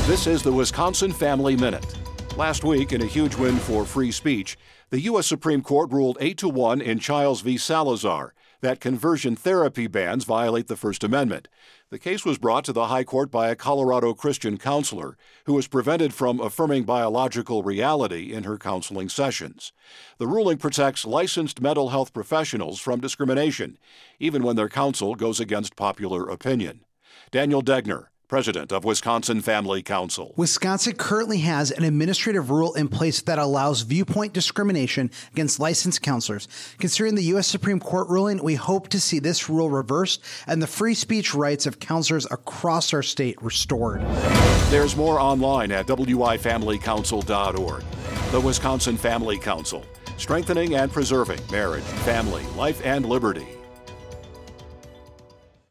This is the Wisconsin Family Minute. Last week, in a huge win for free speech, the U.S. Supreme Court ruled 8-1 in Childs v. Salazar that conversion therapy bans violate the First Amendment. The case was brought to the High Court by a Colorado Christian counselor who was prevented from affirming biological reality in her counseling sessions. The ruling protects licensed mental health professionals from discrimination, even when their counsel goes against popular opinion. Daniel Degner, president of Wisconsin Family Council. Wisconsin currently has an administrative rule in place that allows viewpoint discrimination against licensed counselors. Considering the U.S. Supreme Court ruling, we hope to see this rule reversed and the free speech rights of counselors across our state restored. There's more online at wifamilycouncil.org. The Wisconsin Family Council, strengthening and preserving marriage, family, life, and liberty.